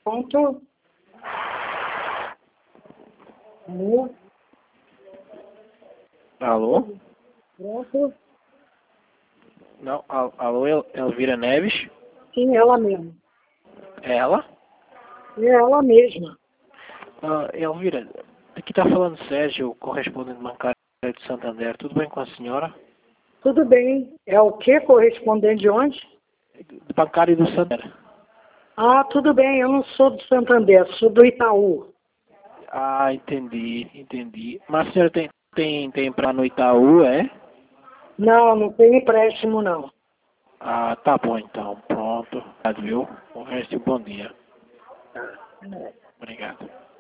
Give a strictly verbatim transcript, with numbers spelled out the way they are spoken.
Pronto. Alô? Alô? Pronto. Não, al- alô, El- Elvira Neves? Sim, ela mesma. É ela? É ela mesma. Ah, Elvira, aqui está falando Sérgio, correspondente bancário de Santander. Tudo bem com a senhora? Tudo bem. É o que? Correspondente de onde? De bancário do Santander. Ah, tudo bem. Eu não sou do Santander, sou do Itaú. Ah, entendi, entendi. Mas a senhora tem, tem, tem para no Itaú, é? Não, não tem empréstimo, não. Ah, tá bom então. Pronto. Obrigado, viu? O resto, bom dia. Tá. Obrigado.